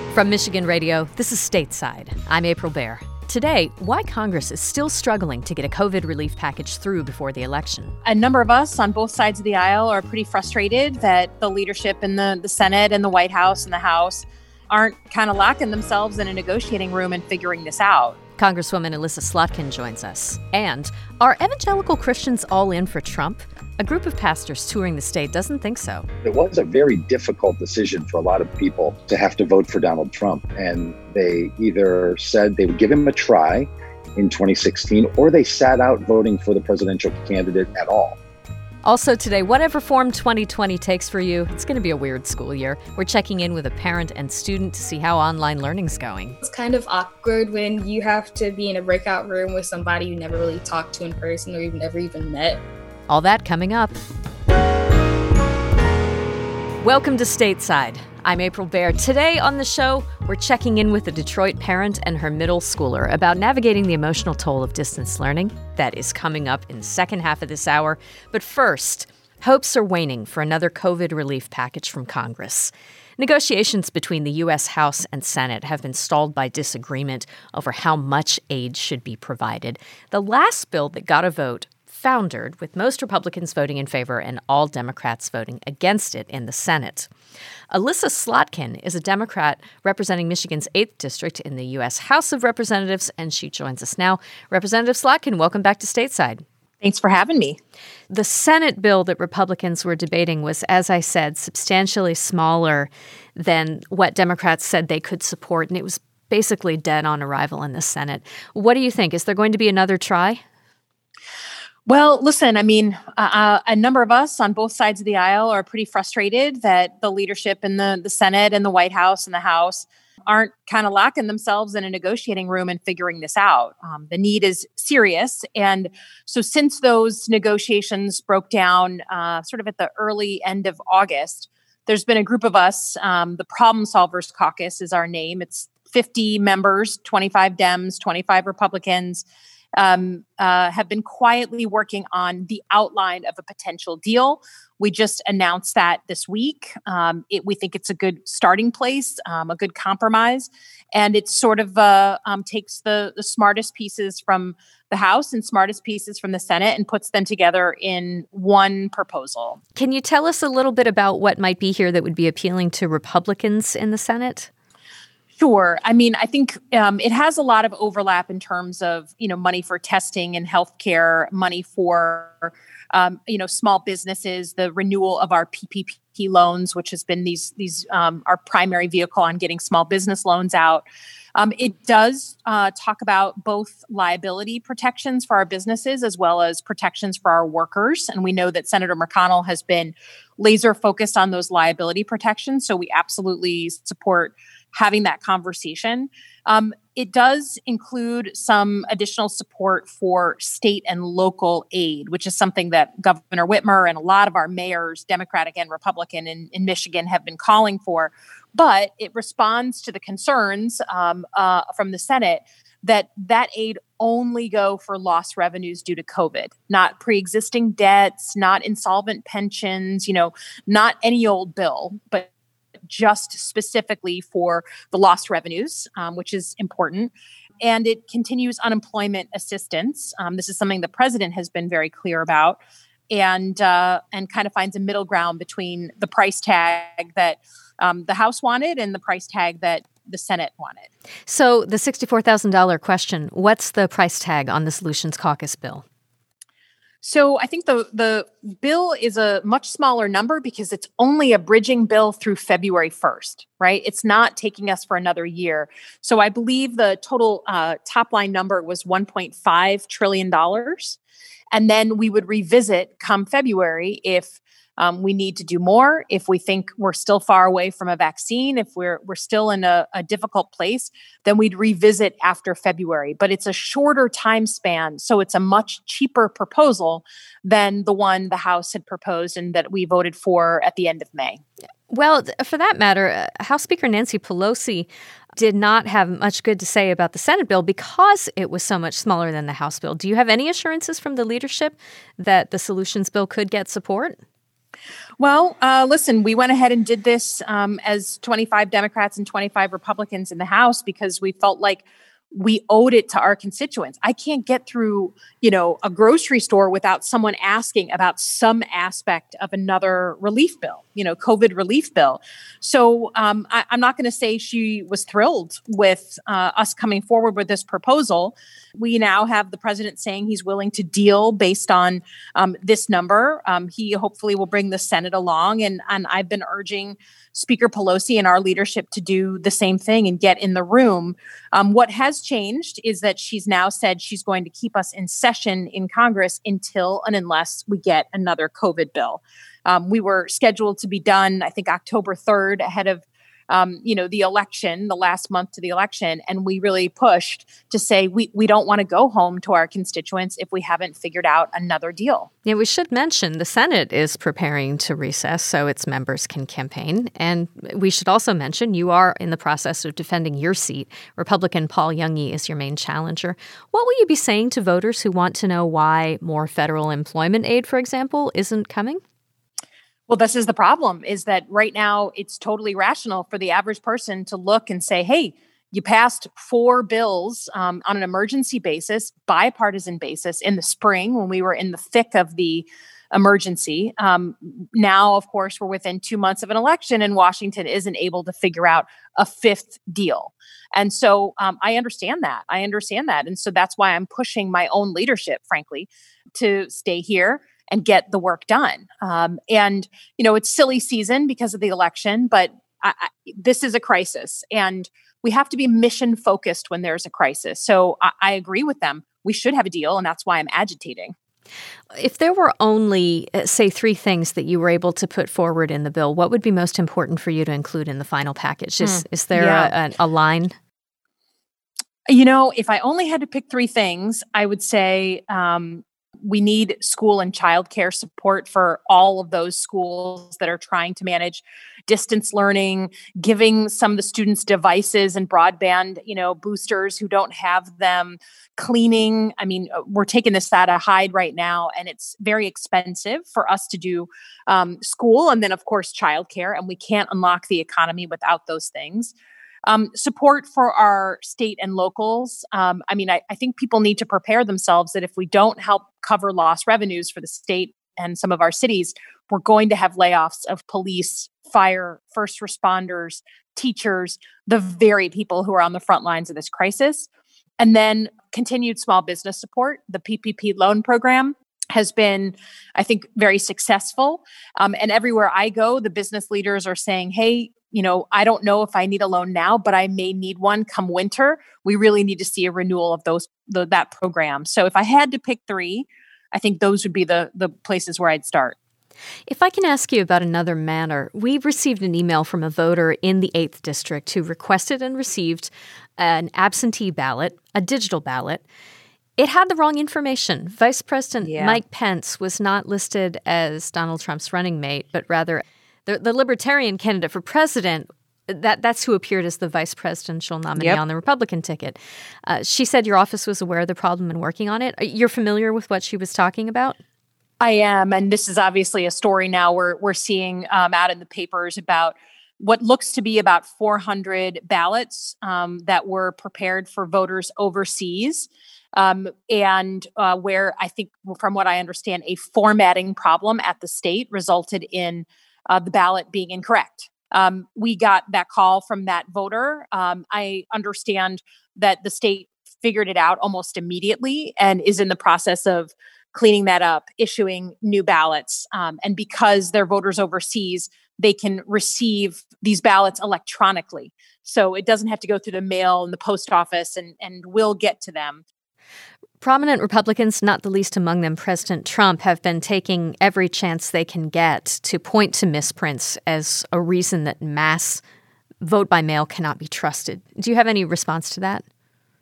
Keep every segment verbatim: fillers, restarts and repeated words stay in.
From Michigan Radio, this is Stateside. I'm April Baer. Today, why Congress is still struggling to get a COVID relief package through before the election. A number of us on both sides of the aisle are pretty frustrated that the leadership in the, the Senate and the White House and the House aren't kind of locking themselves in a negotiating room and figuring this out. Congresswoman Elissa Slotkin joins us. And are evangelical Christians all in for Trump? A group of pastors touring the state doesn't think so. It was a very difficult decision for a lot of people to have to vote for Donald Trump. And they either said they would give him a try in twenty sixteen, or they sat out voting for the presidential candidate at all. Also today, whatever form twenty twenty takes for you, it's going to be a weird school year. We're checking in with a parent and student to see how online learning's going. It's kind of awkward when you have to be in a breakout room with somebody you never really talked to in person or you've never even met. All that coming up. Welcome to Stateside. I'm April Baer. Today on the show, we're checking in with a Detroit parent and her middle schooler about navigating the emotional toll of distance learning. That is coming up in the second half of this hour. But first, hopes are waning for another COVID relief package from Congress. Negotiations between the U S House and Senate have been stalled by disagreement over how much aid should be provided. The last bill that got a vote foundered, with most Republicans voting in favor and all Democrats voting against it in the Senate. Elissa Slotkin is a Democrat representing Michigan's eighth District in the U S House of Representatives, and she joins us now. Representative Slotkin, welcome back to Stateside. Thanks for having me. The Senate bill that Republicans were debating was, as I said, substantially smaller than what Democrats said they could support, and it was basically dead on arrival in the Senate. What do you think? Is there going to be another try? Well, listen, I mean, uh, a number of us on both sides of the aisle are pretty frustrated that the leadership in the, the Senate and the White House and the House aren't kind of locking themselves in a negotiating room and figuring this out. Um, the need is serious. And so since those negotiations broke down uh, sort of at the early end of August, there's been a group of us, um, the Problem Solvers Caucus is our name. It's fifty members, twenty-five Dems, twenty-five Republicans, Um, uh, have been quietly working on the outline of a potential deal. We just announced that this week. Um, it, we think it's a good starting place, um, a good compromise, and it sort of uh, um, takes the, the smartest pieces from the House and smartest pieces from the Senate and puts them together in one proposal. Can you tell us a little bit about what might be here that would be appealing to Republicans in the Senate? Sure. I mean, I think um, it has a lot of overlap in terms of, you know, money for testing and healthcare, money for, um, you know, small businesses, the renewal of our P P P loans, which has been these, these um, our primary vehicle on getting small business loans out. Um, it does uh, talk about both liability protections for our businesses as well as protections for our workers. And we know that Senator McConnell has been laser focused on those liability protections. So we absolutely support having that conversation. Um, it does include some additional support for state and local aid, which is something that Governor Whitmer and a lot of our mayors, Democratic and Republican in, in Michigan, have been calling for. But it responds to the concerns um, uh, from the Senate that that aid only go for lost revenues due to COVID, not pre-existing debts, not insolvent pensions, you know, not any old bill, but just specifically for the lost revenues, um, which is important. And it continues unemployment assistance. Um, this is something the president has been very clear about, and uh, and kind of finds a middle ground between the price tag that um, the House wanted and the price tag that the Senate wanted. So the sixty-four thousand dollars question, what's the price tag on the Solutions Caucus bill? So I think the the bill is a much smaller number because it's only a bridging bill through February first, right? It's not taking us for another year. So I believe the total uh, top line number was one point five trillion dollars. And then we would revisit come February if Um, we need to do more. If we think we're still far away from a vaccine, if we're we're still in a, a difficult place, then we'd revisit after February. But it's a shorter time span, so it's a much cheaper proposal than the one the House had proposed and that we voted for at the end of May. Well, for that matter, House Speaker Nancy Pelosi did not have much good to say about the Senate bill because it was so much smaller than the House bill. Do you have any assurances from the leadership that the Solutions bill could get support? Well, uh, listen, we went ahead and did this um, as twenty-five Democrats and twenty-five Republicans in the House because we felt like we owed it to our constituents. I can't get through, you know, a grocery store without someone asking about some aspect of another relief bill, you know, COVID relief bill. So um, I, I'm not going to say she was thrilled with uh, us coming forward with this proposal. We now have the president saying he's willing to deal based on um, this number. Um, he hopefully will bring the Senate along. And, and I've been urging Speaker Pelosi and our leadership to do the same thing and get in the room. Um, what has changed is that she's now said she's going to keep us in session in Congress until and unless we get another COVID bill. Um, we were scheduled to be done, I think, October third, ahead of Um, you know, the election, the last month to the election. And we really pushed to say we, we don't want to go home to our constituents if we haven't figured out another deal. Yeah, we should mention the Senate is preparing to recess so its members can campaign. And we should also mention you are in the process of defending your seat. Republican Paul Youngie is your main challenger. What will you be saying to voters who want to know why more federal employment aid, for example, isn't coming? Well, this is the problem, is that right now it's totally rational for the average person to look and say, hey, you passed four bills um, on an emergency basis, bipartisan basis in the spring when we were in the thick of the emergency. Um, now, of course, we're within two months of an election and Washington isn't able to figure out a fifth deal. And so um, I understand that. I understand that. And so that's why I'm pushing my own leadership, frankly, to stay here and get the work done. Um, and, you know, it's silly season because of the election, but I, I, this is a crisis and we have to be mission focused when there's a crisis. So I, I agree with them. We should have a deal. And that's why I'm agitating. If there were only, uh, say, three things that you were able to put forward in the bill, what would be most important for you to include in the final package? Is, mm, is there yeah. a, a, a line? You know, if I only had to pick three things, I would say, um, we need school and childcare support for all of those schools that are trying to manage distance learning, giving some of the students devices and broadband, you know, boosters who don't have them, cleaning. I mean, we're taking this out of Hyde right now, and it's very expensive for us to do um, school and then, of course, childcare, and we can't unlock the economy without those things. Um, support for our state and locals. Um, I mean, I, I think people need to prepare themselves that if we don't help cover lost revenues for the state and some of our cities, we're going to have layoffs of police, fire, first responders, teachers, the very people who are on the front lines of this crisis. And then continued small business support. The P P P loan program has been, I think, very successful. Um, and everywhere I go, the business leaders are saying, hey, you know, I don't know if I need a loan now, but I may need one come winter. We really need to see a renewal of those the, that program. So if I had to pick three, I think those would be the the places where I'd start. If I can ask you about another matter, we received an email from a voter in the eighth District who requested and received an absentee ballot, a digital ballot. It had the wrong information. Vice President yeah. Mike Pence was not listed as Donald Trump's running mate, but rather The, the Libertarian candidate for president, that that's who appeared as the vice presidential nominee yep. on the Republican ticket. Uh, she said your office was aware of the problem and working on it. You're familiar with what she was talking about? I am. And this is obviously a story now we're, we're seeing um, out in the papers about what looks to be about four hundred ballots um, that were prepared for voters overseas. Um, and uh, where I think, from what I understand, a formatting problem at the state resulted in Uh, the ballot being incorrect. Um, we got that call from that voter. Um, I understand that the state figured it out almost immediately and is in the process of cleaning that up, issuing new ballots. Um, and because they're voters overseas, they can receive these ballots electronically. So it doesn't have to go through the mail and the post office, and, and will get to them. Prominent Republicans, not the least among them President Trump, have been taking every chance they can get to point to misprints as a reason that mass vote by mail cannot be trusted. Do you have any response to that?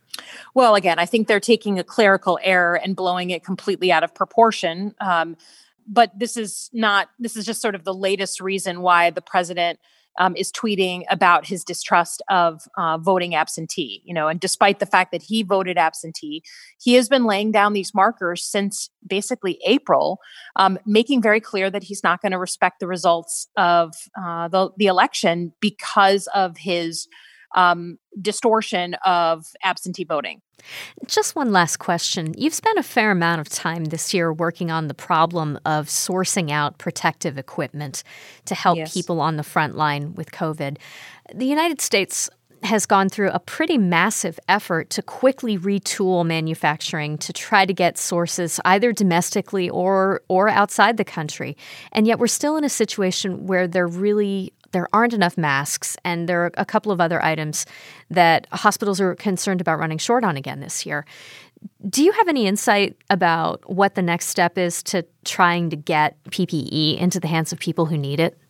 Well, again, I think they're taking a clerical error and blowing it completely out of proportion. Um, but this is not, this is just sort of the latest reason why the president um, is tweeting about his distrust of uh, voting absentee. You know, and despite the fact that he voted absentee, he has been laying down these markers since basically April, um, making very clear that he's not going to respect the results of uh, the the election because of his um, distortion of absentee voting. Just one last question. You've spent a fair amount of time this year working on the problem of sourcing out protective equipment to help Yes. people on the front line with COVID. The United States has gone through a pretty massive effort to quickly retool manufacturing to try to get sources either domestically or or outside the country. And yet we're still in a situation where there really there aren't enough masks, and there are a couple of other items that hospitals are concerned about running short on again this year. Do you have any insight about what the next step is to trying to get P P E into the hands of people who need it?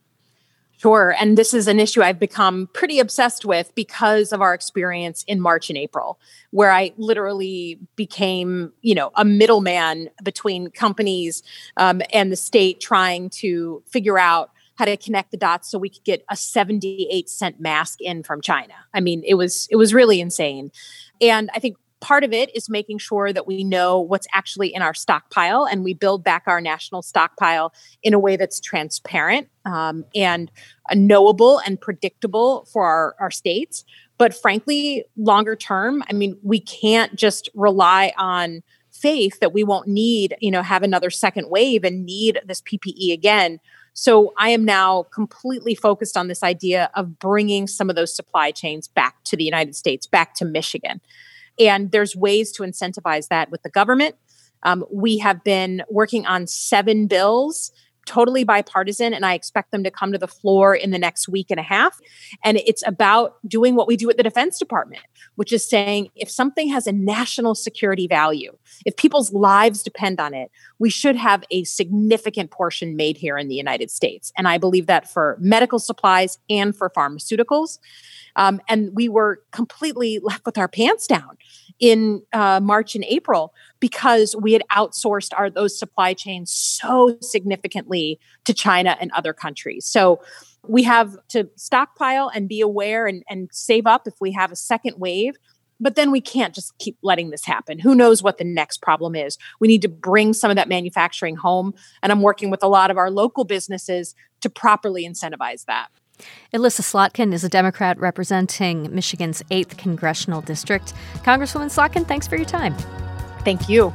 Sure. And this is an issue I've become pretty obsessed with because of our experience in March and April, where I literally became, you know, a middleman between companies um, and the state trying to figure out how to connect the dots so we could get a seventy-eight cent mask in from China. I mean, it was it was really insane. And I think part of it is making sure that we know what's actually in our stockpile and we build back our national stockpile in a way that's transparent um, and uh, knowable and predictable for our, our states. But frankly, longer term, I mean, we can't just rely on faith that we won't need, you know, have another second wave and need this P P E again. So I am now completely focused on this idea of bringing some of those supply chains back to the United States, back to Michigan. And there's ways to incentivize that with the government. Um, we have been working on seven bills, totally bipartisan, and I expect them to come to the floor in the next week and a half. And it's about doing what we do at the Defense Department, which is saying if something has a national security value, if people's lives depend on it, we should have a significant portion made here in the United States. And I believe that for medical supplies and for pharmaceuticals. Um, and we were completely left with our pants down in uh, March and April because we had outsourced our those supply chains so significantly to China and other countries. So we have to stockpile and be aware and, and save up if we have a second wave. But then we can't just keep letting this happen. Who knows what the next problem is? We need to bring some of that manufacturing home. And I'm working with a lot of our local businesses to properly incentivize that. Elissa Slotkin is a Democrat representing Michigan's eighth Congressional District. Congresswoman Slotkin, thanks for your time. Thank you.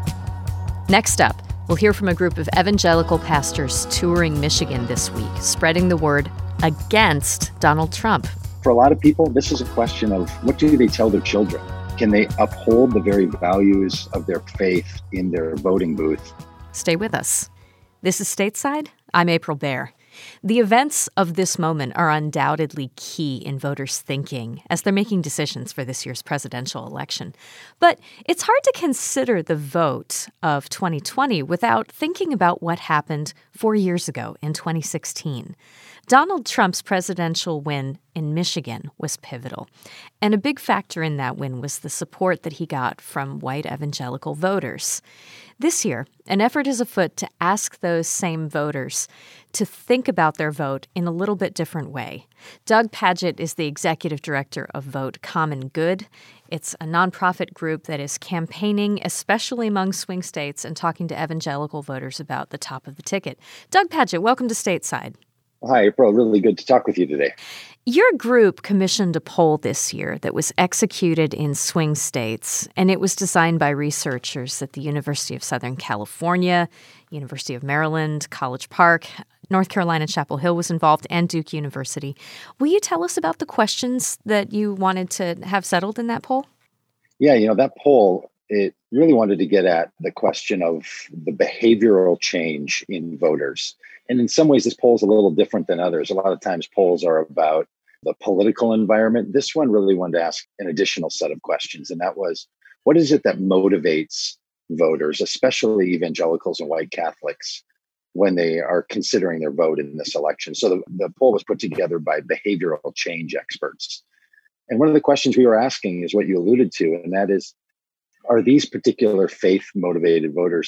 Next up, we'll hear from a group of evangelical pastors touring Michigan this week, spreading the word against Donald Trump. For a lot of people, this is a question of what do they tell their children? Can they uphold the very values of their faith in their voting booth? Stay with us. This is Stateside. I'm April Baer. The events of this moment are undoubtedly key in voters' thinking as they're making decisions for this year's presidential election. But it's hard to consider the vote of twenty twenty without thinking about what happened four years ago in twenty sixteen. Donald Trump's presidential win in Michigan was pivotal. And a big factor in that win was the support that he got from white evangelical voters. This year, an effort is afoot to ask those same voters to think about their vote in a little bit different way. Doug Padgett is the executive director of Vote Common Good. It's a nonprofit group that is campaigning, especially among swing states, and talking to evangelical voters about the top of the ticket. Doug Padgett, welcome to Stateside. Hi, April. Really good to talk with you today. Your group commissioned a poll this year that was executed in swing states, and it was designed by researchers at the University of Southern California, University of Maryland, College Park, North Carolina Chapel Hill was involved, and Duke University. Will you tell us about the questions that you wanted to have settled in that poll? Yeah, you know, that poll, it really wanted to get at the question of the behavioral change in voters. And in some ways, this poll is a little different than others. A lot of times polls are about the political environment. This one really wanted to ask an additional set of questions. And that was, what is it that motivates voters, especially evangelicals and white Catholics, when they are considering their vote in this election? So the, the poll was put together by behavioral change experts. And one of the questions we were asking is what you alluded to, and that is, are these particular faith-motivated voters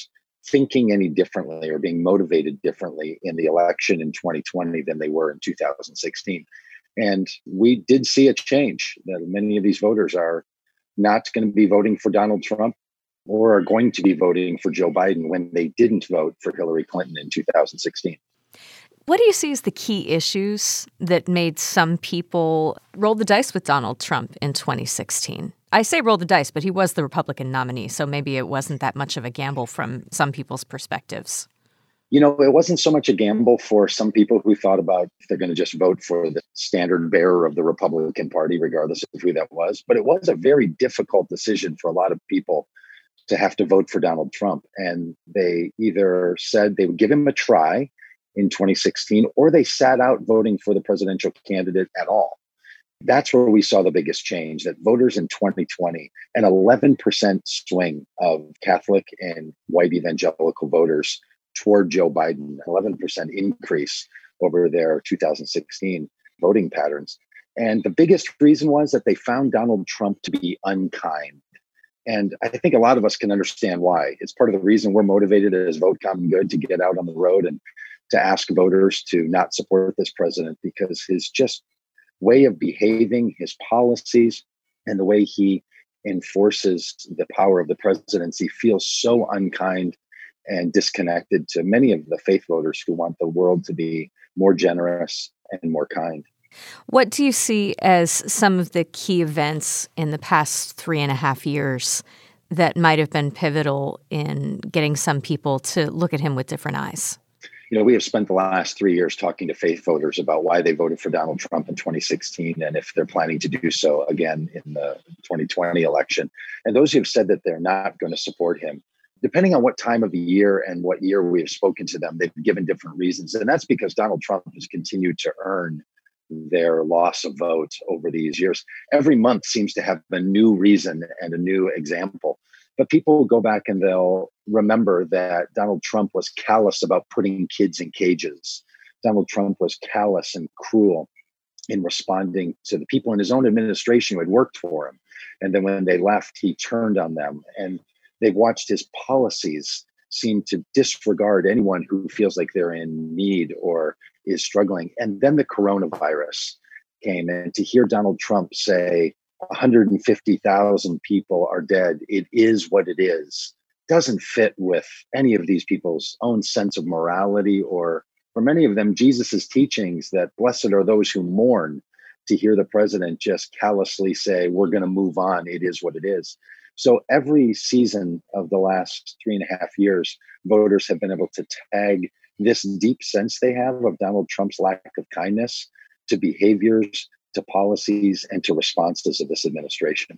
thinking any differently or being motivated differently in the election in twenty twenty than they were in two thousand sixteen. And we did see a change that many of these voters are not going to be voting for Donald Trump or are going to be voting for Joe Biden when they didn't vote for Hillary Clinton in two thousand sixteen. What do you see as the key issues that made some people roll the dice with Donald Trump in twenty sixteen? I say roll the dice, but he was the Republican nominee, so maybe it wasn't that much of a gamble from some people's perspectives. You know, it wasn't so much a gamble for some people who thought about if they're going to just vote for the standard bearer of the Republican Party, regardless of who that was. But it was a very difficult decision for a lot of people to have to vote for Donald Trump. And they either said they would give him a try in twenty sixteen, or they sat out voting for the presidential candidate at all. That's where we saw the biggest change, that voters in twenty twenty, an eleven percent swing of Catholic and white evangelical voters toward Joe Biden, eleven percent increase over their two thousand sixteen voting patterns. And the biggest reason was that they found Donald Trump to be unkind. And I think a lot of us can understand why. It's part of the reason we're motivated as Vote Common Good to get out on the road and to ask voters to not support this president, because his just way of behaving, his policies, and the way he enforces the power of the presidency feels so unkind and disconnected to many of the faith voters who want the world to be more generous and more kind. What do you see as some of the key events in the past three and a half years that might have been pivotal in getting some people to look at him with different eyes? You know, we have spent the last three years talking to faith voters about why they voted for Donald Trump in twenty sixteen and if they're planning to do so again in the twenty twenty election. And those who have said that they're not going to support him, depending on what time of the year and what year we have spoken to them, they've given different reasons. And that's because Donald Trump has continued to earn their loss of votes over these years. Every month seems to have a new reason and a new example. But people go back and they'll remember that Donald Trump was callous about putting kids in cages. Donald Trump was callous and cruel in responding to the people in his own administration who had worked for him. And then when they left, he turned on them. And they've watched his policies seem to disregard anyone who feels like they're in need or is struggling. And then the coronavirus came, and to hear Donald Trump say one hundred fifty thousand people are dead, it is what it is, doesn't fit with any of these people's own sense of morality, or for many of them, Jesus's teachings that blessed are those who mourn. To hear the president just callously say, we're going to move on, it is what it is. So every season of the last three and a half years, voters have been able to tag this deep sense they have of Donald Trump's lack of kindness to behaviors, to policies, and to responses of this administration.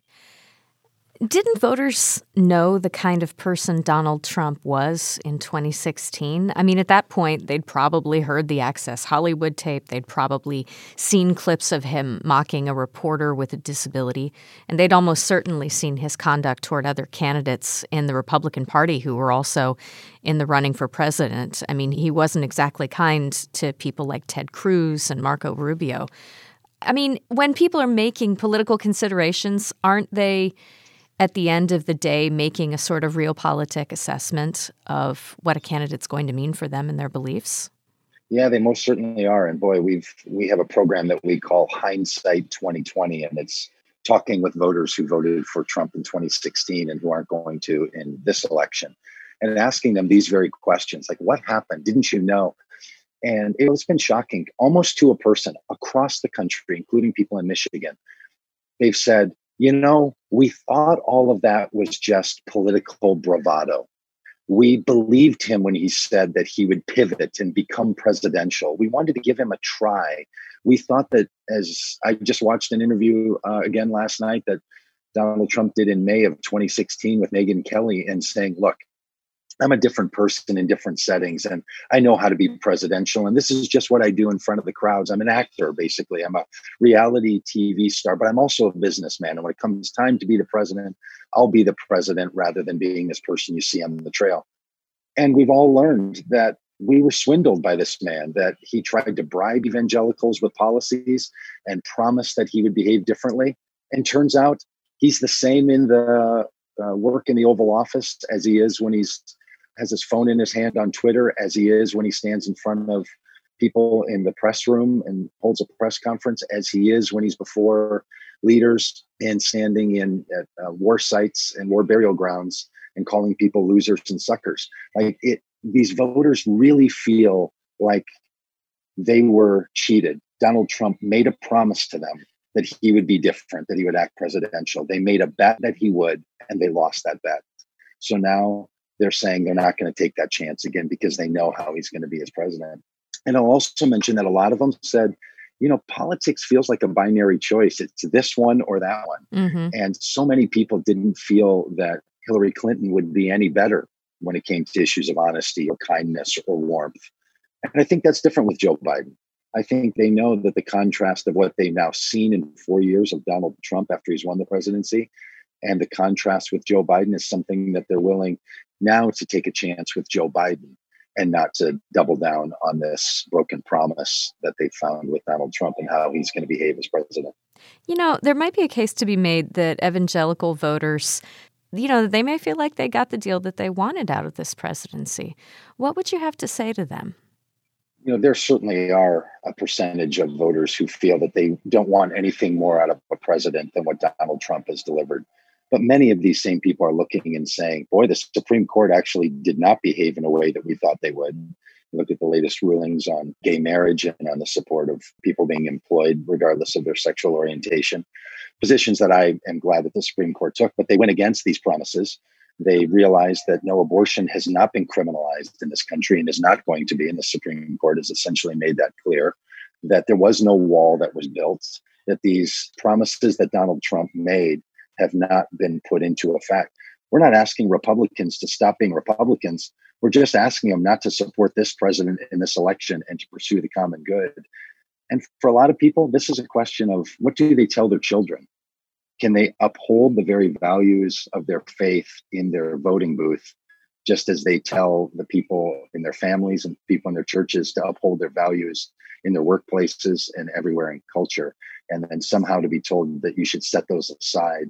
Didn't voters know the kind of person Donald Trump was in twenty sixteen? I mean, at that point, they'd probably heard the Access Hollywood tape. They'd probably seen clips of him mocking a reporter with a disability. And they'd almost certainly seen his conduct toward other candidates in the Republican Party who were also in the running for president. I mean, he wasn't exactly kind to people like Ted Cruz and Marco Rubio. I mean, when people are making political considerations, aren't they, at the end of the day, making a sort of realpolitik assessment of what a candidate's going to mean for them and their beliefs? Yeah, they most certainly are. And boy, we've we have a program that we call Hindsight twenty twenty, and it's talking with voters who voted for Trump in twenty sixteen and who aren't going to in this election, and asking them these very questions, like, what happened? Didn't you know? And it's been shocking, almost to a person across the country, including people in Michigan. They've said, you know, we thought all of that was just political bravado. We believed him when he said that he would pivot and become presidential. We wanted to give him a try. We thought that, as I just watched an interview uh, again last night that Donald Trump did in May of twenty sixteen with Megyn Kelly, and saying, look, I'm a different person in different settings, and I know how to be presidential. And this is just what I do in front of the crowds. I'm an actor, basically. I'm a reality T V star, but I'm also a businessman. And when it comes time to be the president, I'll be the president rather than being this person you see on the trail. And we've all learned that we were swindled by this man, that he tried to bribe evangelicals with policies and promised that he would behave differently. And turns out he's the same in the uh, work in the Oval Office as he is when he's has his phone in his hand on Twitter as he is when he stands in front of people in the press room and holds a press conference, as he is when he's before leaders and standing in at uh, war sites and war burial grounds and calling people losers and suckers. Like it, these voters really feel like they were cheated. Donald Trump made a promise to them that he would be different, that he would act presidential. They made a bet that he would, and they lost that bet. So now they're saying they're not going to take that chance again because they know how he's going to be as president. And I'll also mention that a lot of them said, you know, politics feels like a binary choice. It's this one or that one. Mm-hmm. And so many people didn't feel that Hillary Clinton would be any better when it came to issues of honesty or kindness or warmth. And I think that's different with Joe Biden. I think they know that the contrast of what they've now seen in four years of Donald Trump after he's won the presidency and the contrast with Joe Biden is something that they're willing now to take a chance with Joe Biden and not to double down on this broken promise that they found with Donald Trump and how he's going to behave as president. You know, there might be a case to be made that evangelical voters, you know, they may feel like they got the deal that they wanted out of this presidency. What would you have to say to them? You know, there certainly are a percentage of voters who feel that they don't want anything more out of a president than what Donald Trump has delivered. But many of these same people are looking and saying, boy, the Supreme Court actually did not behave in a way that we thought they would. Look at the latest rulings on gay marriage and on the support of people being employed regardless of their sexual orientation. Positions that I am glad that the Supreme Court took, but they went against these promises. They realized that no, abortion has not been criminalized in this country and is not going to be, and the Supreme Court has essentially made that clear, that there was no wall that was built, that these promises that Donald Trump made have not been put into effect. We're not asking Republicans to stop being Republicans. We're just asking them not to support this president in this election and to pursue the common good. And for a lot of people, this is a question of what do they tell their children? Can they uphold the very values of their faith in their voting booth, just as they tell the people in their families and people in their churches to uphold their values in their workplaces and everywhere in culture, and then somehow to be told that you should set those aside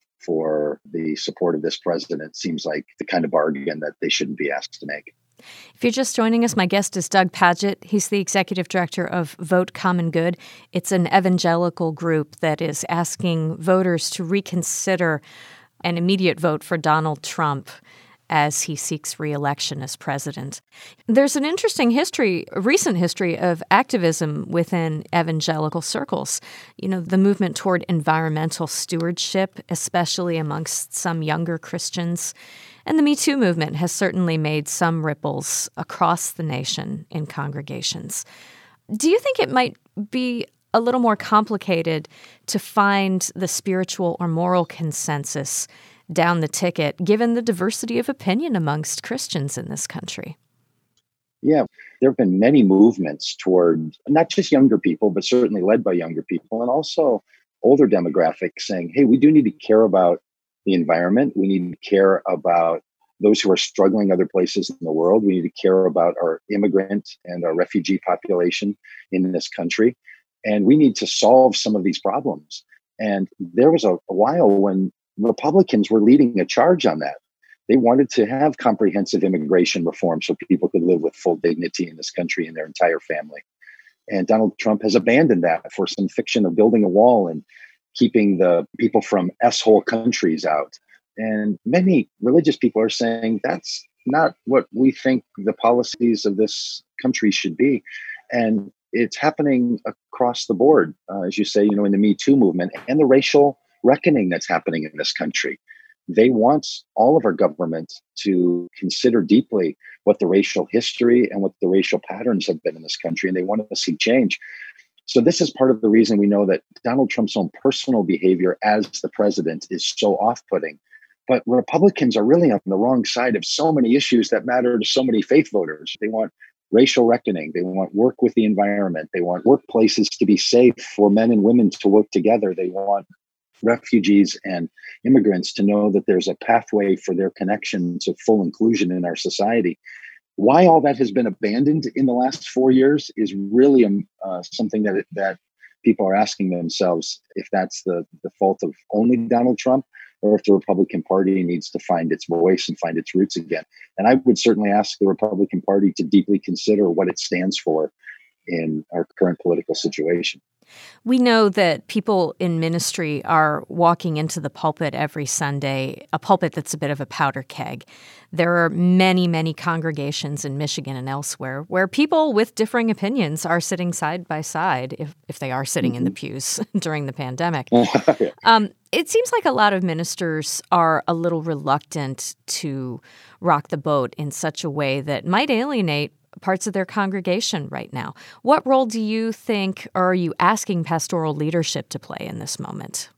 for the support of this president seems like the kind of bargain that they shouldn't be asked to make. If you're just joining us, my guest is Doug Padgett. He's the executive director of Vote Common Good. It's an evangelical group that is asking voters to reconsider an immediate vote for Donald Trump as he seeks re-election as president. There's an interesting history, a recent history of activism within evangelical circles. You know, the movement toward environmental stewardship, especially amongst some younger Christians. And the Me Too movement has certainly made some ripples across the nation in congregations. Do you think it might be a little more complicated to find the spiritual or moral consensus down the ticket, given the diversity of opinion amongst Christians in this country? Yeah, there have been many movements toward not just younger people, but certainly led by younger people and also older demographics saying, hey, we do need to care about the environment. We need to care about those who are struggling other places in the world. We need to care about our immigrant and our refugee population in this country. And we need to solve some of these problems. And there was a, a while when Republicans were leading a charge on that. They wanted to have comprehensive immigration reform so people could live with full dignity in this country and their entire family. And Donald Trump has abandoned that for some fiction of building a wall and keeping the people from S-hole countries out. And many religious people are saying that's not what we think the policies of this country should be. And it's happening across the board, uh, as you say, you know, in the Me Too movement and the racial reckoning that's happening in this country. They want all of our government to consider deeply what the racial history and what the racial patterns have been in this country, and they want to see change. So this is part of the reason we know that Donald Trump's own personal behavior as the president is so off-putting. But Republicans are really on the wrong side of so many issues that matter to so many faith voters. They want racial reckoning. They want work with the environment. They want workplaces to be safe for men and women to work together. They want refugees and immigrants to know that there's a pathway for their connection to full inclusion in our society. Why all that has been abandoned in the last four years is really um, uh, something that that people are asking themselves if that's the, the fault of only Donald Trump or if the Republican Party needs to find its voice and find its roots again. And I would certainly ask the Republican Party to deeply consider what it stands for in our current political situation. We know that people in ministry are walking into the pulpit every Sunday, a pulpit that's a bit of a powder keg. There are many, many congregations in Michigan and elsewhere where people with differing opinions are sitting side by side, if, if they are sitting mm-hmm. in the pews during the pandemic. um, it seems like a lot of ministers are a little reluctant to rock the boat in such a way that might alienate parts of their congregation right now. What role do you think, or are you asking pastoral leadership to play in this moment?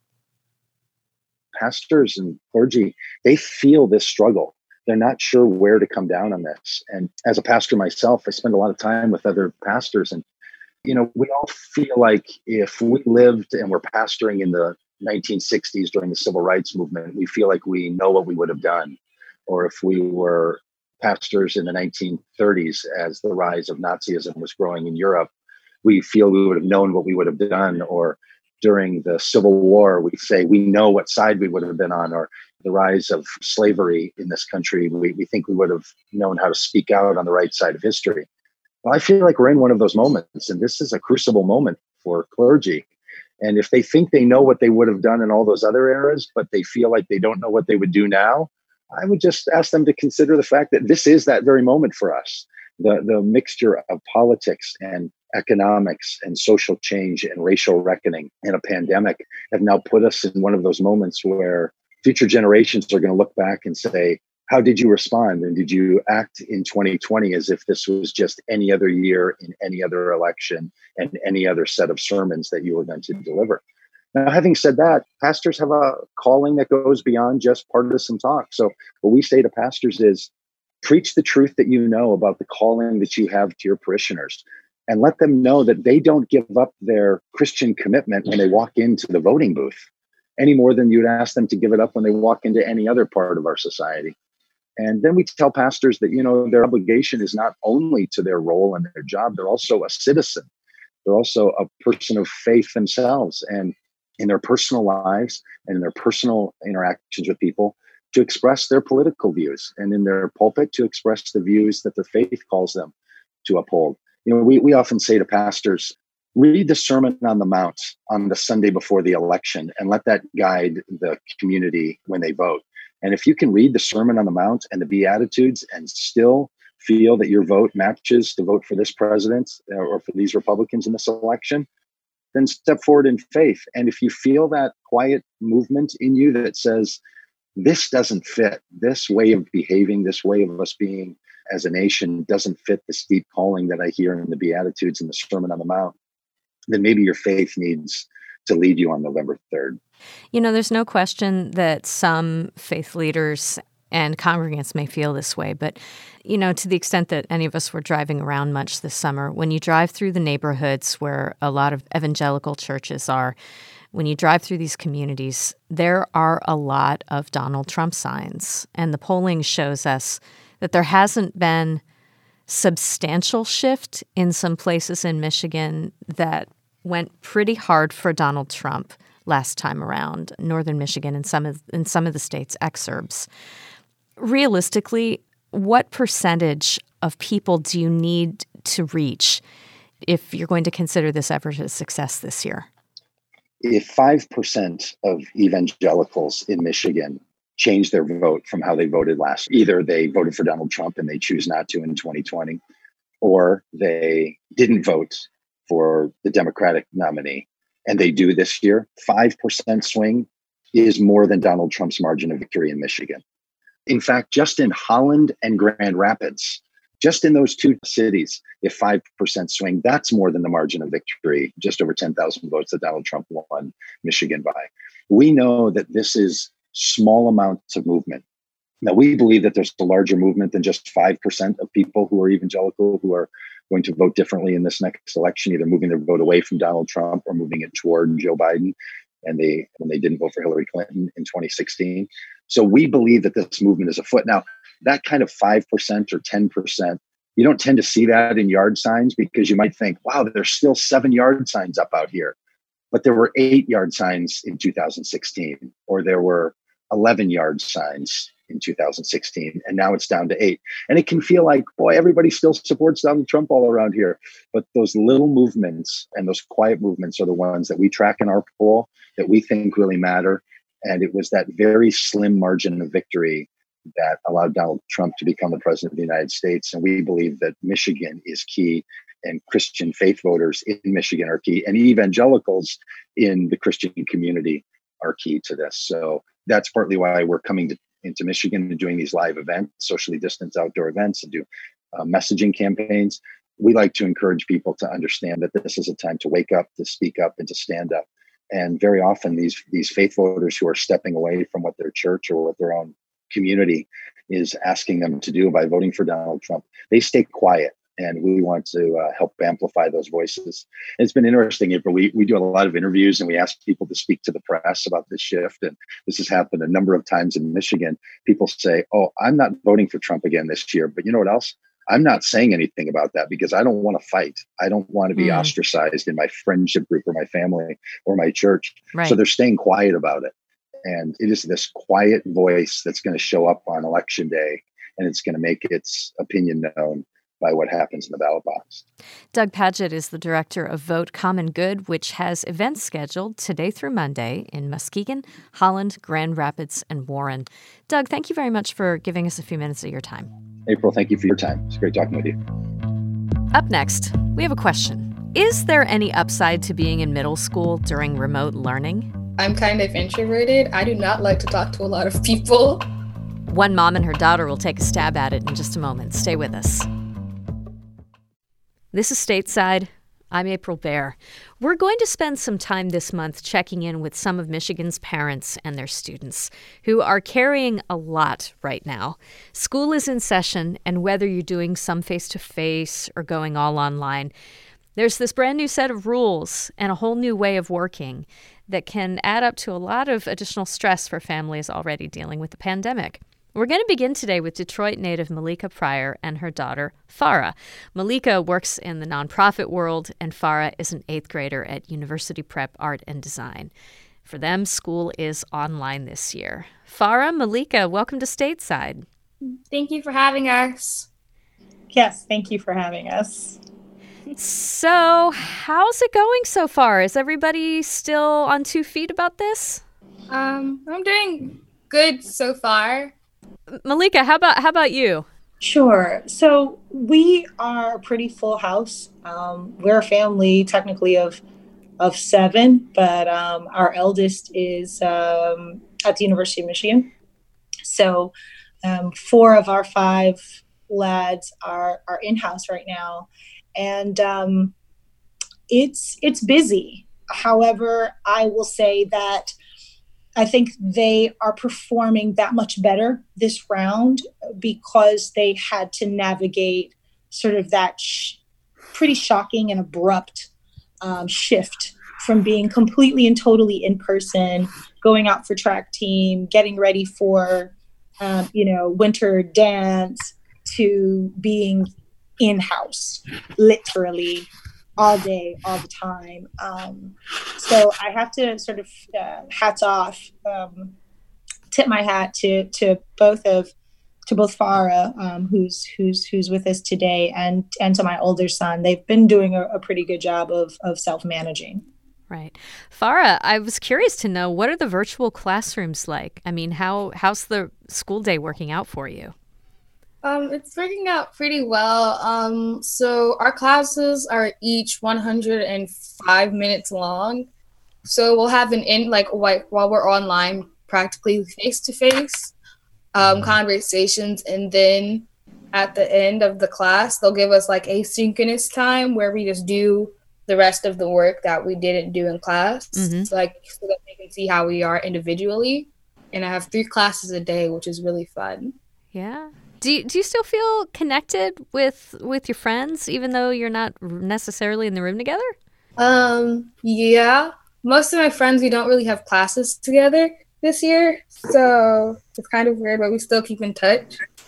Pastors and clergy, they feel this struggle. They're not sure where to come down on this. And as a pastor myself, I spend a lot of time with other pastors. And, you know, we all feel like if we lived and were pastoring in the nineteen sixties during the civil rights movement, we feel like we know what we would have done. Or if we were pastors in the nineteen thirties as the rise of Nazism was growing in Europe, we feel we would have known what we would have done. Or during the Civil War, we say we know what side we would have been on. Or the rise of slavery in this country, we, we think we would have known how to speak out on the right side of history. Well, I feel like we're in one of those moments, and this is a crucible moment for clergy. And if they think they know what they would have done in all those other eras, but they feel like they don't know what they would do now, I would just ask them to consider the fact that this is that very moment for us. The, the mixture of politics and economics and social change and racial reckoning and a pandemic have now put us in one of those moments where future generations are going to look back and say, how did you respond? And did you act in twenty twenty as if this was just any other year in any other election and any other set of sermons that you were going to deliver? Now, having said that, pastors have a calling that goes beyond just partisan talk. So what we say to pastors is preach the truth that you know about the calling that you have to your parishioners, and let them know that they don't give up their Christian commitment when they walk into the voting booth any more than you'd ask them to give it up when they walk into any other part of our society. And then we tell pastors that, you know, their obligation is not only to their role and their job, they're also a citizen. They're also a person of faith themselves, and in their personal lives and in their personal interactions with people, to express their political views, and in their pulpit to express the views that their faith calls them to uphold. You know, we, we often say to pastors, read the Sermon on the Mount on the Sunday before the election and let that guide the community when they vote. And if you can read the Sermon on the Mount and the Beatitudes and still feel that your vote matches to vote for this president or for these Republicans in this election, then step forward in faith. And if you feel that quiet movement in you that says, this doesn't fit, this way of behaving, this way of us being as a nation doesn't fit this deep calling that I hear in the Beatitudes and the Sermon on the Mount, then maybe your faith needs to lead you on November third. You know, there's no question that some faith leaders and congregants may feel this way, but, you know, to the extent that any of us were driving around much this summer, when you drive through the neighborhoods where a lot of evangelical churches are, when you drive through these communities, there are a lot of Donald Trump signs. And the polling shows us that there hasn't been substantial shift in some places in Michigan that went pretty hard for Donald Trump last time around, northern Michigan and some of in some of the state's exurbs. Realistically, what percentage of people do you need to reach if you're going to consider this effort a success this year? If five percent of evangelicals in Michigan change their vote from how they voted last, either they voted for Donald Trump and they choose not to in twenty twenty, or they didn't vote for the Democratic nominee and they do this year, five percent swing is more than Donald Trump's margin of victory in Michigan. In fact, just in Holland and Grand Rapids, just in those two cities, if five percent swing, that's more than the margin of victory, just over ten thousand votes that Donald Trump won Michigan by. We know that this is small amounts of movement. Now, we believe that there's a larger movement than just five percent of people who are evangelical who are going to vote differently in this next election, either moving their vote away from Donald Trump or moving it toward Joe Biden, and they when they didn't vote for Hillary Clinton in twenty sixteen. So we believe that this movement is afoot. Now, that kind of five percent or ten percent, you don't tend to see that in yard signs because you might think, wow, there's still seven yard signs up out here. But there were eight yard signs in two thousand sixteen, or there were eleven yard signs in two thousand sixteen, and now it's down to eight. And it can feel like, boy, everybody still supports Donald Trump all around here. But those little movements and those quiet movements are the ones that we track in our poll that we think really matter. And it was that very slim margin of victory that allowed Donald Trump to become the president of the United States. And we believe that Michigan is key, and Christian faith voters in Michigan are key, and evangelicals in the Christian community are key to this. So that's partly why we're coming to, into Michigan and doing these live events, socially distanced outdoor events, and do uh, messaging campaigns. We like to encourage people to understand that this is a time to wake up, to speak up, and to stand up. And very often these, these faith voters who are stepping away from what their church or what their own community is asking them to do by voting for Donald Trump, they stay quiet. And we want to uh, help amplify those voices. And it's been interesting, April. We, we do a lot of interviews and we ask people to speak to the press about this shift. And this has happened a number of times in Michigan. People say, oh, I'm not voting for Trump again this year. But you know what else? I'm not saying anything about that because I don't want to fight. I don't want to be mm. ostracized in my friendship group or my family or my church. Right. So they're staying quiet about it. And it is this quiet voice that's going to show up on election day, and it's going to make its opinion known by what happens in the ballot box. Doug Padgett is the director of Vote Common Good, which has events scheduled today through Monday in Muskegon, Holland, Grand Rapids, and Warren. Doug, thank you very much for giving us a few minutes of your time. April, thank you for your time. It's great talking with you. Up next, we have a question. Is there any upside to being in middle school during remote learning? I'm kind of introverted. I do not like to talk to a lot of people. One mom and her daughter will take a stab at it in just a moment. Stay with us. This is Stateside. I'm April Baer. We're going to spend some time this month checking in with some of Michigan's parents and their students who are carrying a lot right now. School is in session, and whether you're doing some face-to-face or going all online, there's this brand new set of rules and a whole new way of working that can add up to a lot of additional stress for families already dealing with the pandemic. We're going to begin today with Detroit native Malika Pryor and her daughter, Farah. Malika works in the nonprofit world, and Farah is an eighth grader at University Prep Art and Design. For them, school is online this year. Farah, Malika, welcome to Stateside. Thank you for having us. Yes, thank you for having us. So, how's it going so far? Is everybody still on two feet about this? Um, I'm doing good so far. Malika, how about how about you? Sure. So we are a pretty full house. Um, we're a family technically of of seven, but um, our eldest is um, at the University of Michigan. So um, four of our five lads are are in-house right now, and um, it's it's busy. However, I will say that I think they are performing that much better this round because they had to navigate sort of that sh- pretty shocking and abrupt um, shift from being completely and totally in person, going out for track team, getting ready for, um, you know, winter dance, to being in-house, literally all day, all the time. Um, so I have to sort of uh, hats off, um, tip my hat to to both of to both Farah, um, who's who's who's with us today, and and to my older son. They've been doing a, a pretty good job of of self-managing. Right. Farah, I was curious to know, what are the virtual classrooms like? I mean, how how's the school day working out for you? Um, it's working out pretty well. Um, so our classes are each one hundred five minutes long. So we'll have an in like while we're online, practically face to face conversations, and then at the end of the class, they'll give us like asynchronous time where we just do the rest of the work that we didn't do in class, mm-hmm. so like so that they can see how we are individually. And I have three classes a day, which is really fun. Yeah. Do you, do you still feel connected with with your friends, even though you're not necessarily in the room together? Um, yeah. Most of my friends, we don't really have classes together this year, so it's kind of weird, but we still keep in touch.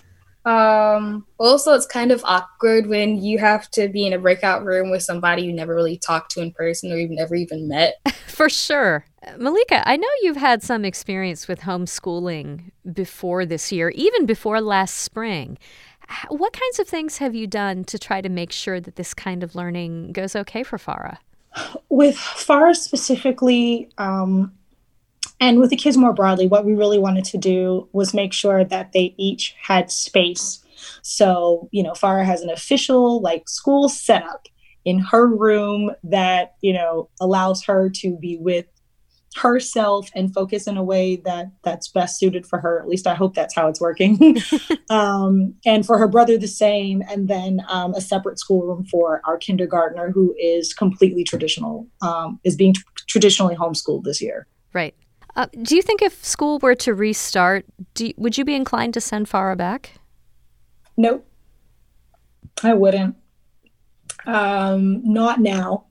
Um, also, it's kind of awkward when you have to be in a breakout room with somebody you never really talked to in person or you've never even met. For sure. Malika, I know you've had some experience with homeschooling before this year, even before last spring. What kinds of things have you done to try to make sure that this kind of learning goes okay for Farah? With Farah specifically, um, and with the kids more broadly, what we really wanted to do was make sure that they each had space. So, you know, Farah has an official like school setup in her room that, you know, allows her to be with herself and focus in a way that that's best suited for her. At least I hope that's how it's working. um, and for her brother, the same. And then um, a separate schoolroom for our kindergartner, who is completely traditional, um, is being t- traditionally homeschooled this year. Right. Uh, do you think if school were to restart, do you, would you be inclined to send Farah back? Nope, I wouldn't. Um, not now.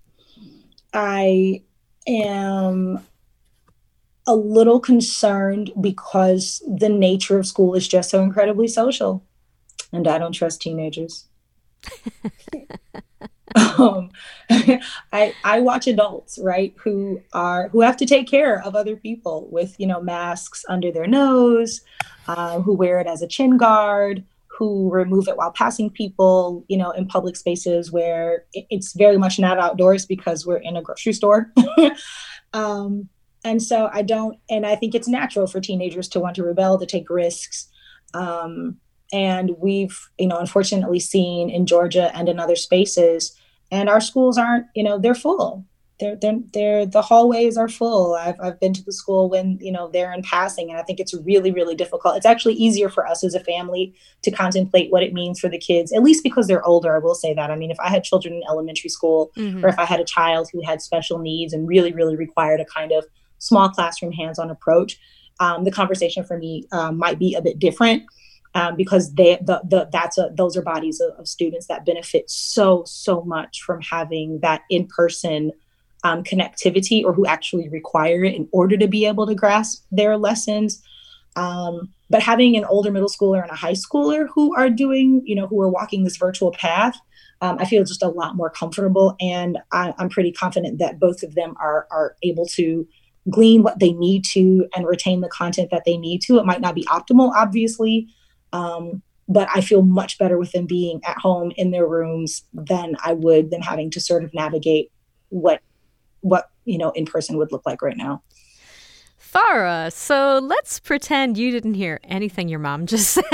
I am a little concerned because the nature of school is just so incredibly social, and I don't trust teenagers. um, I I watch adults, right, who are who have to take care of other people with, you know, masks under their nose, uh, who wear it as a chin guard, who remove it while passing people, you know, in public spaces where it's very much not outdoors because we're in a grocery store. um, and so I don't, and I think it's natural for teenagers to want to rebel, to take risks. Um, and we've, you know, unfortunately seen in Georgia and in other spaces, and our schools aren't, you know, they're full. They're, they're, they're, the hallways are full. I've, I've been to the school when, you know, they're in passing, and I think it's really, really difficult. It's actually easier for us as a family to contemplate what it means for the kids, at least because they're older. I will say that. I mean, if I had children in elementary school, mm-hmm. or if I had a child who had special needs and really, really required a kind of small classroom hands-on approach, um, the conversation for me um, might be a bit different. Um, because they, the, the, that's a, those are bodies of, of students that benefit so, so much from having that in-person um, connectivity, or who actually require it in order to be able to grasp their lessons. Um, but having an older middle schooler and a high schooler who are doing, you know, who are walking this virtual path, um, I feel just a lot more comfortable. And I, I'm pretty confident that both of them are, are able to glean what they need to and retain the content that they need to. It might not be optimal, obviously, Um, but I feel much better with them being at home in their rooms than I would them having to sort of navigate what, what, you know, in person would look like right now. Farah, so let's pretend you didn't hear anything your mom just said.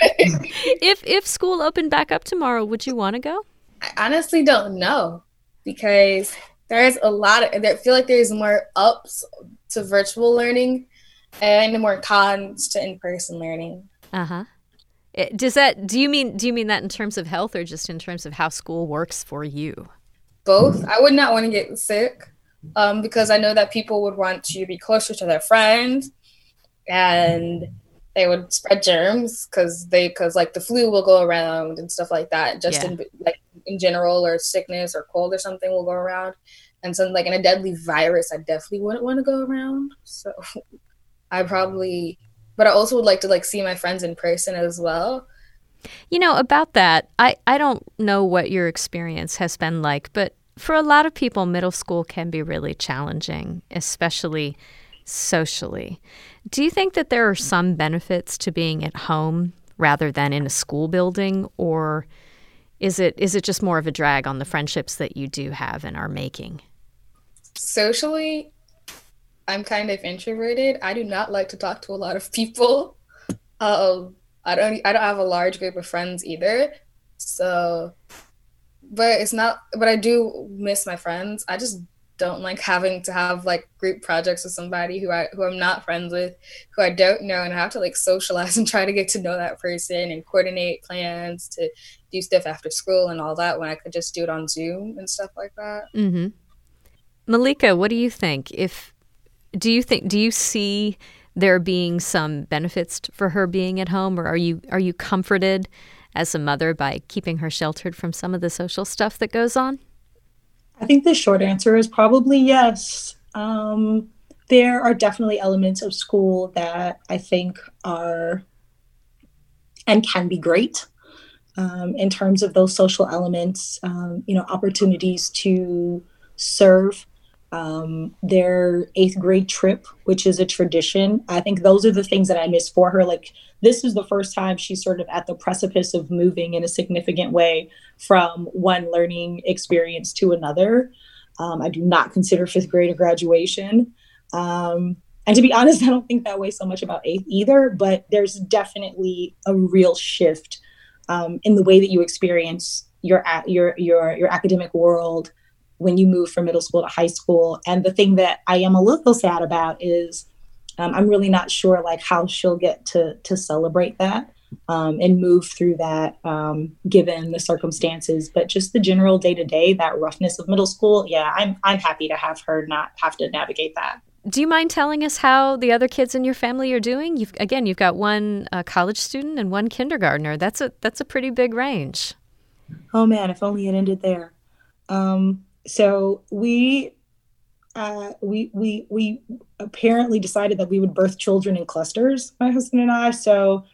if if school opened back up tomorrow, would you want to go? I honestly don't know, because there's a lot of, I feel like there's more ups to virtual learning and more cons to in-person learning. Uh-huh. It, does that, do you mean, do you mean that in terms of health, or just in terms of how school works for you? Both. I would not want to get sick, um, because I know that people would want to be closer to their friends, and they would spread germs because they, because like the flu will go around and stuff like that, just yeah. in like in general, or sickness or cold or something will go around. And so like in a deadly virus, I definitely wouldn't want to go around. So I probably... But I also would like to like see my friends in person as well. You know, about that, I, I don't know what your experience has been like, but for a lot of people, middle school can be really challenging, especially socially. Do you think that there are some benefits to being at home rather than in a school building, or is it is it just more of a drag on the friendships that you do have and are making? Socially, I'm kind of introverted. I do not like to talk to a lot of people. Um, I don't. I don't have a large group of friends either. So, but it's not. But I do miss my friends. I just don't like having to have like group projects with somebody who I who I'm not friends with, who I don't know, and I have to like socialize and try to get to know that person and coordinate plans to do stuff after school and all that, when I could just do it on Zoom and stuff like that. Mm-hmm. Malika, what do you think? If Do you think, do you see there being some benefits for her being at home, or are you are you comforted as a mother by keeping her sheltered from some of the social stuff that goes on? I think the short answer is probably yes. Um, there are definitely elements of school that I think are and can be great um, in terms of those social elements, um, you know, opportunities to serve. Um, their eighth grade trip, which is a tradition. I think those are the things that I miss for her. Like, this is the first time she's sort of at the precipice of moving in a significant way from one learning experience to another. Um, I do not consider fifth grade a graduation. Um, and to be honest, I don't think that way so much about eighth either, but there's definitely a real shift um, in the way that you experience your, your, your, your academic world when you move from middle school to high school. And the thing that I am a little sad about is um, I'm really not sure like how she'll get to to celebrate that um, and move through that um, given the circumstances. But just the general day to day, that roughness of middle school, yeah, I'm I'm happy to have her not have to navigate that. Do you mind telling us how the other kids in your family are doing? You've again, you've got one uh, college student and one kindergartner. That's a that's a pretty big range. Oh man, if only it ended there. Um, So we, uh, we, we, we apparently decided that we would birth children in clusters, my husband and I. So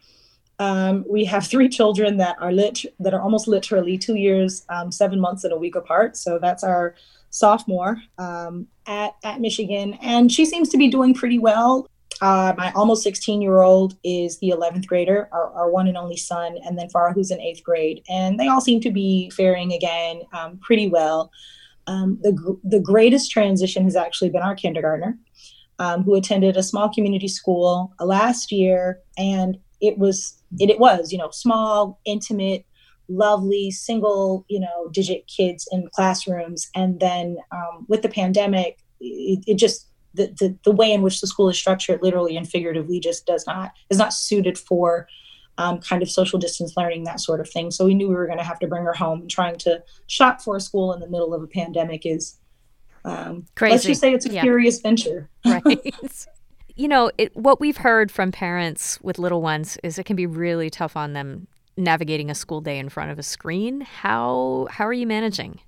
um, we have three children that are lit, that are almost literally two years, um, seven months and a week apart. So that's our sophomore um, at, at Michigan. And she seems to be doing pretty well. Uh, my almost sixteen year old is the eleventh grader, our, our one and only son, and then Farah, who's in eighth grade. And they all seem to be faring again um, pretty well. Um, the, the greatest transition has actually been our kindergartner, um, who attended a small community school uh, last year. And it was, it, it was, you know, small, intimate, lovely, single, you know, digit kids in classrooms. And then um, with the pandemic, it, it just, the, the, the way in which the school is structured, literally and figuratively, just does not, is not suited for Um, kind of social distance learning, that sort of thing. So we knew we were going to have to bring her home. Trying to shop for a school in the middle of a pandemic is, um, crazy. Let's just say it's a yeah. curious venture. Right. You know, it, what we've heard from parents with little ones is it can be really tough on them navigating a school day in front of a screen. How how are you managing?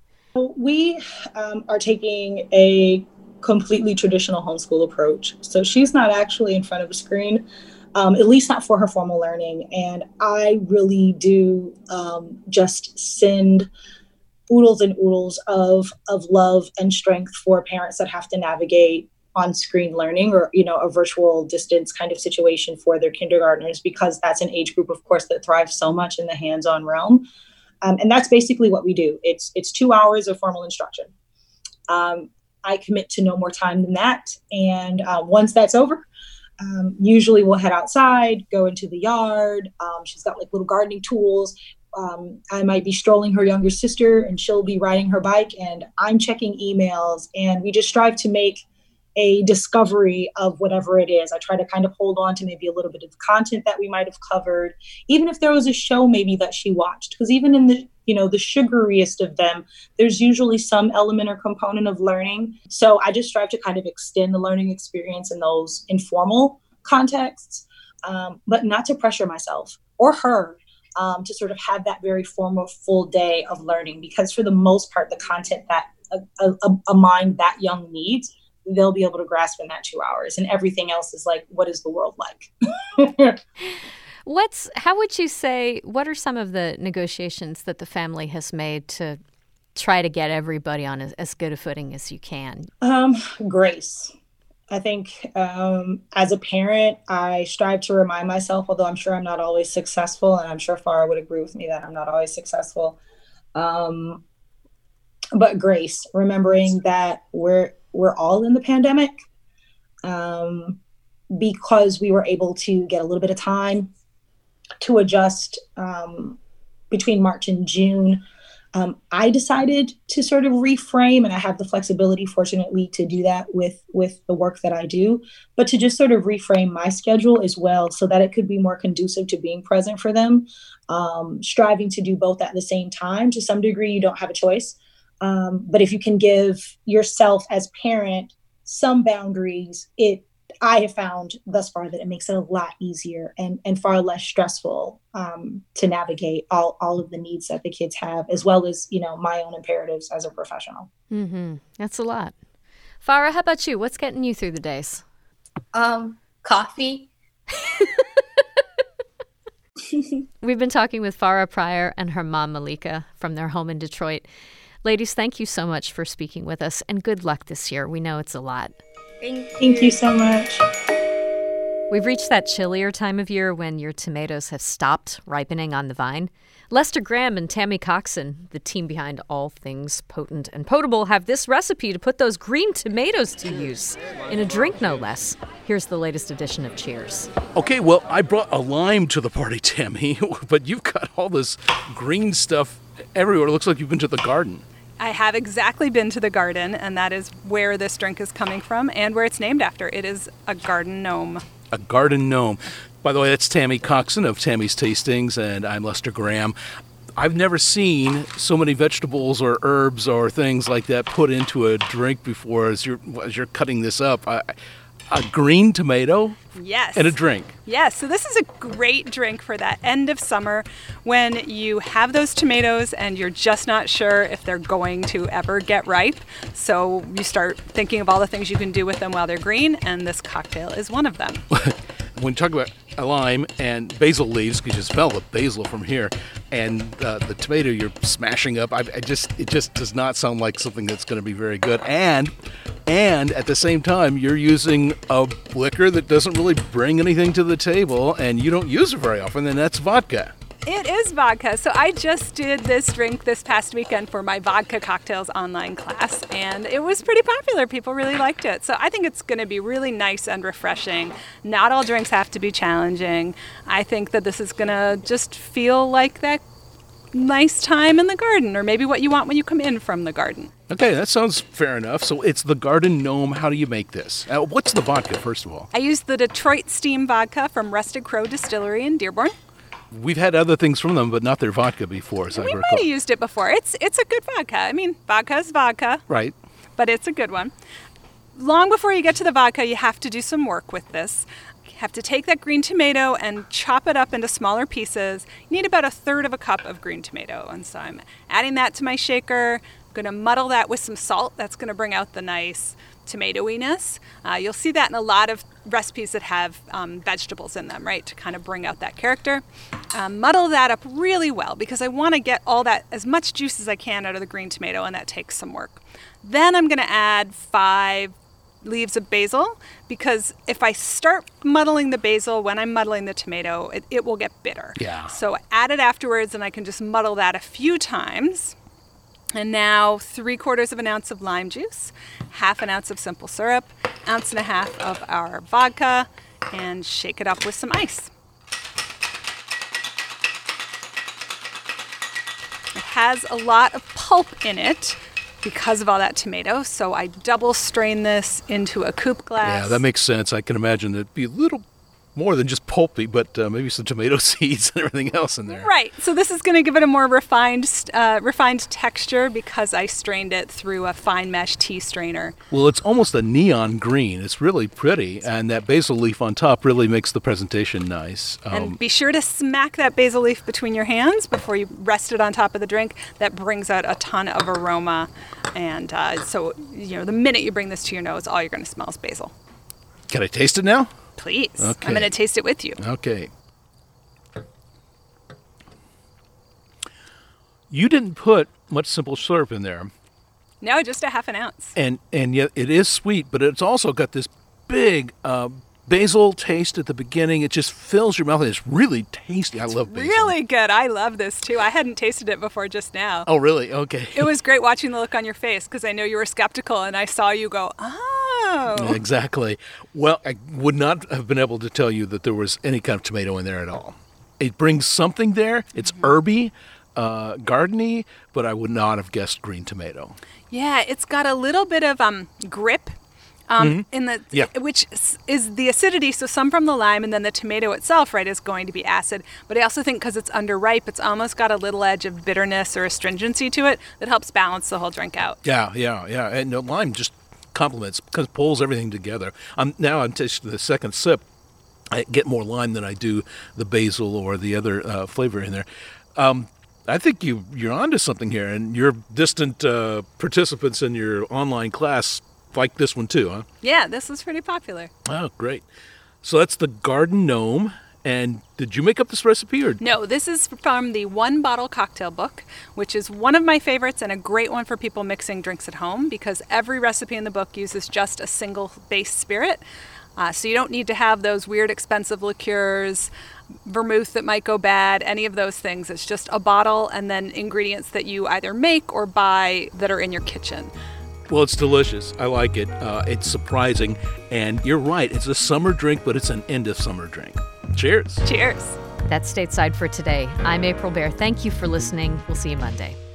We um, are taking a completely traditional homeschool approach. So she's not actually in front of a screen. Um, at least not for her formal learning. And I really do um, just send oodles and oodles of of love and strength for parents that have to navigate on-screen learning or, you know, a virtual distance kind of situation for their kindergartners, because that's an age group, of course, that thrives so much in the hands-on realm. Um, and that's basically what we do. It's it's two hours of formal instruction. Um, I commit to no more time than that. And uh, once that's over, Um, usually we'll head outside, go into the yard. Um, she's got like little gardening tools. Um, I might be strolling her younger sister and she'll be riding her bike and I'm checking emails, and we just strive to make a discovery of whatever it is. I try to kind of hold on to maybe a little bit of content that we might have covered, even if there was a show maybe that she watched, because even in the, you know, the sugariest of them, there's usually some element or component of learning. So I just strive to kind of extend the learning experience in those informal contexts, um, but not to pressure myself or her um, to sort of have that very formal full day of learning, because for the most part, the content that a, a, a mind that young needs, they'll be able to grasp in that two hours, and everything else is like, what is the world like? What's, how would you say, what are some of the negotiations that the family has made to try to get everybody on as, as good a footing as you can? Um, grace. I think um, as a parent, I strive to remind myself, although I'm sure I'm not always successful, and I'm sure Farah would agree with me that I'm not always successful. Um, but grace, remembering that we're we're all in the pandemic, um, because we were able to get a little bit of time to adjust um, between March and June. Um, I decided to sort of reframe, and I have the flexibility, fortunately, to do that with, with the work that I do, but to just sort of reframe my schedule as well so that it could be more conducive to being present for them, um, striving to do both at the same time. To some degree, you don't have a choice. Um, but if you can give yourself as parent some boundaries, it I have found thus far that it makes it a lot easier and, and far less stressful um, to navigate all, all of the needs that the kids have, as well as, you know, my own imperatives as a professional. Mm-hmm. That's a lot. Farah, how about you? What's getting you through the days? Um, coffee. We've been talking with Farah Pryor and her mom, Malika, from their home in Detroit. Ladies, thank you so much for speaking with us, and good luck this year. We know it's a lot. Thank you. Thank you so much. We've reached that chillier time of year when your tomatoes have stopped ripening on the vine. Lester Graham and Tammy Coxon, the team behind All Things Potent and Potable, have this recipe to put those green tomatoes to use, in a drink no less. Here's the latest edition of Cheers. Okay, well, I brought a lime to the party, Tammy, but you've got all this green stuff everywhere. It looks like you've been to the garden. I have exactly been to the garden, and that is where this drink is coming from and where it's named after. It is a garden gnome. A garden gnome. By the way, that's Tammy Coxon of Tammy's Tastings, and I'm Lester Graham. I've never seen so many vegetables or herbs or things like that put into a drink before as you're, as you're cutting this up. I, a green tomato? Yes. And a drink. Yes, so this is a great drink for that end of summer when you have those tomatoes and you're just not sure if they're going to ever get ripe. So you start thinking of all the things you can do with them while they're green, and this cocktail is one of them. When you talk about a lime and basil leaves, because you smell the basil from here, and uh, the tomato you're smashing up, I, I just it just does not sound like something that's going to be very good. And and at the same time, you're using a liquor that doesn't really bring anything to the table, and you don't use it very often, and that's vodka. It is vodka. So I just did this drink this past weekend for my vodka cocktails online class, and it was pretty popular. People really liked it. So I think it's going to be really nice and refreshing. Not all drinks have to be challenging. I think that this is going to just feel like that nice time in the garden, or maybe what you want when you come in from the garden. Okay, that sounds fair enough. So it's the Garden Gnome. How do you make this? Uh, what's the vodka, first of all? I used the Detroit Steam Vodka from Rusted Crow Distillery in Dearborn. We've had other things from them, but not their vodka before, as I We recall. might have used it before. It's it's a good vodka. I mean, vodka is vodka. Right. But it's a good one. Long before you get to the vodka, you have to do some work with this. You have to take that green tomato and chop it up into smaller pieces. You need about a third of a cup of green tomato. And so I'm adding that to my shaker. I'm going to muddle that with some salt. That's going to bring out the nice tomatoiness. Uh, you'll see that in a lot of recipes that have um, vegetables in them, right, to kind of bring out that character. Um, muddle that up really well because I want to get all that, as much juice as I can out of the green tomato, and that takes some work. Then I'm going to add five leaves of basil, because if I start muddling the basil when I'm muddling the tomato, it, it will get bitter. Yeah. So I add it afterwards, and I can just muddle that a few times. And now three quarters of an ounce of lime juice, half an ounce of simple syrup, ounce and a half of our vodka, and shake it up with some ice. It has a lot of pulp in it because of all that tomato, so I double strain this into a coupe glass. Yeah, that makes sense. I can imagine it'd be a little more than just pulpy, but uh, maybe some tomato seeds and everything else in there. Right. So this is going to give it a more refined, uh, refined texture because I strained it through a fine mesh tea strainer. Well, it's almost a neon green. It's really pretty, and that basil leaf on top really makes the presentation nice. Um, And be sure to smack that basil leaf between your hands before you rest it on top of the drink. That brings out a ton of aroma. And uh, so, you know, the minute you bring this to your nose, all you're going to smell is basil. Can I taste it now? Please. Okay. I'm going to taste it with you. Okay. You didn't put much simple syrup in there, No, just a half an ounce. and and yet it is sweet, but it's also got this big uh, basil taste at the beginning. It just fills your mouth, and it's really tasty. I love basil. Really good. I love this too. I hadn't tasted it before just now. Oh, really? Okay. It was great watching the look on your face because I know you were skeptical, and I saw you go, oh. Exactly. Well, I would not have been able to tell you that there was any kind of tomato in there at all. It brings something there. It's herby, uh, gardeny, but I would not have guessed green tomato. Yeah, it's got a little bit of um grip. Um, Mm-hmm. in the Yeah. which is- is the acidity, so some from the lime, and then the tomato itself, right, is going to be acid. But I also think because it's underripe, it's almost got a little edge of bitterness or astringency to it that helps balance the whole drink out. Yeah, yeah, yeah. And the lime just complements, because it pulls everything together. I'm now I'm tasting the second sip. I get more lime than I do the basil or the other uh, flavor in there. Um, I think you you're onto something here, and your distant uh, participants in your online class like this one too, huh? Yeah, this was pretty popular. Oh, great. So that's the Garden Gnome, And did you make up this recipe? Or? No, this is from the One Bottle Cocktail Book, which is one of my favorites and a great one for people mixing drinks at home because every recipe in the book uses just a single base spirit. Uh, so you don't need to have those weird expensive liqueurs, vermouth that might go bad, any of those things. It's just a bottle and then ingredients that you either make or buy that are in your kitchen. Well, it's delicious. I like it. Uh, it's surprising. And you're right. It's a summer drink, but it's an end of summer drink. Cheers. Cheers. That's Stateside for today. I'm April Baer. Thank you for listening. We'll see you Monday.